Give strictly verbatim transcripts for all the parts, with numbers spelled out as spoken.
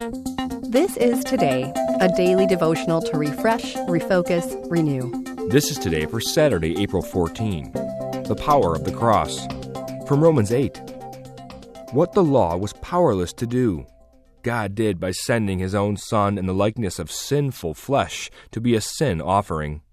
This is Today, a daily devotional to refresh, refocus, renew. This is Today for Saturday, April fourteenth. The power of the cross. From Romans eight. What the law was powerless to do, God did by sending His own Son in the likeness of sinful flesh to be a sin offering.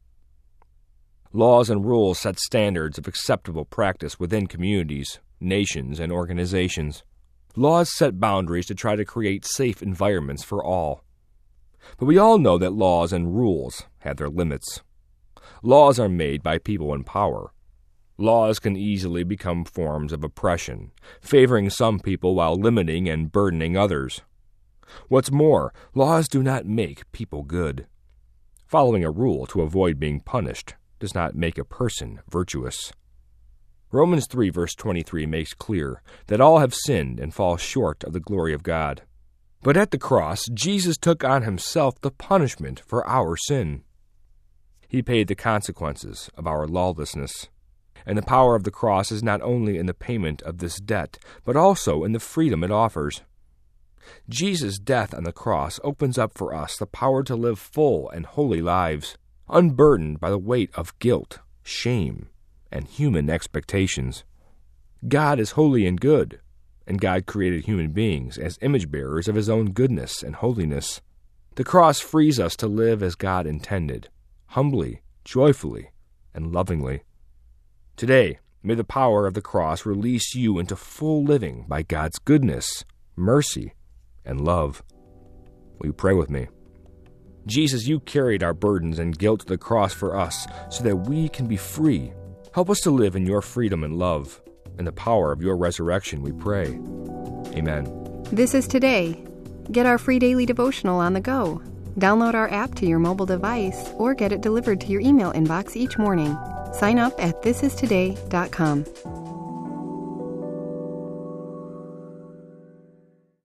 Laws and rules set standards of acceptable practice within communities, nations, and organizations. Laws set boundaries to try to create safe environments for all. But we all know that laws and rules have their limits. Laws are made by people in power. Laws can easily become forms of oppression, favoring some people while limiting and burdening others. What's more, laws do not make people good. Following a rule to avoid being punished does not make a person virtuous. Romans three verse twenty-three makes clear that all have sinned and fall short of the glory of God. But at the cross, Jesus took on Himself the punishment for our sin. He paid the consequences of our lawlessness. And the power of the cross is not only in the payment of this debt, but also in the freedom it offers. Jesus' death on the cross opens up for us the power to live full and holy lives, unburdened by the weight of guilt, shame, and human expectations. God is holy and good, and God created human beings as image-bearers of His own goodness and holiness. The cross frees us to live as God intended, humbly, joyfully, and lovingly. Today, may the power of the cross release you into full living by God's goodness, mercy, and love. Will you pray with me? Jesus, You carried our burdens and guilt to the cross for us so that we can be free. Help us to live in Your freedom and love. In the power of Your resurrection, we pray. Amen. This is Today. Get our free daily devotional on the go. Download our app to your mobile device or get it delivered to your email inbox each morning. Sign up at this is today dot com.